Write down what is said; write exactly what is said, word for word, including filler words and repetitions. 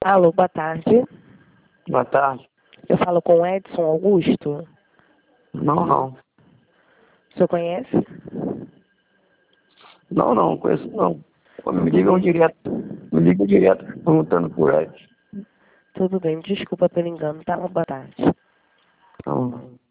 Alô, boa tarde. Boa tarde. Eu falo com o Edson Augusto. Não, não. O senhor conhece? Não, não, conheço não. Me Tudo ligam bem. direto. Me ligam direto perguntando por Edson. Tudo bem, desculpa pelo engano, tá? Boa tarde. Não.